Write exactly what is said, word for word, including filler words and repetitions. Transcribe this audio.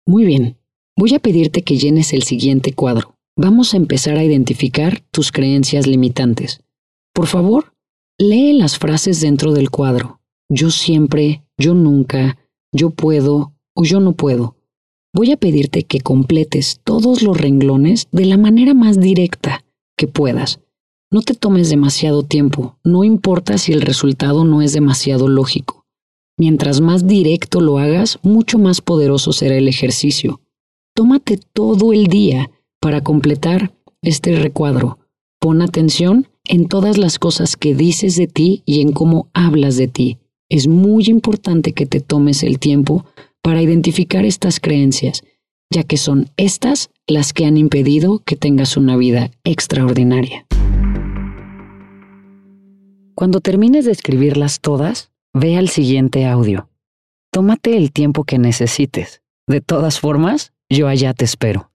Muy bien. Voy a pedirte que llenes el siguiente cuadro. Vamos a empezar a identificar tus creencias limitantes. Por favor, lee las frases dentro del cuadro. Yo siempre, yo nunca, yo puedo o yo no puedo. Voy a pedirte que completes todos los renglones de la manera más directa que puedas. No te tomes demasiado tiempo, no importa si el resultado no es demasiado lógico. Mientras más directo lo hagas, mucho más poderoso será el ejercicio. Tómate todo el día para completar este recuadro. Pon atención en todas las cosas que dices de ti y en cómo hablas de ti. Es muy importante que te tomes el tiempo para identificar estas creencias, ya que son estas las que han impedido que tengas una vida extraordinaria. Cuando termines de escribirlas todas, ve al siguiente audio. Tómate el tiempo que necesites. De todas formas, yo allá te espero.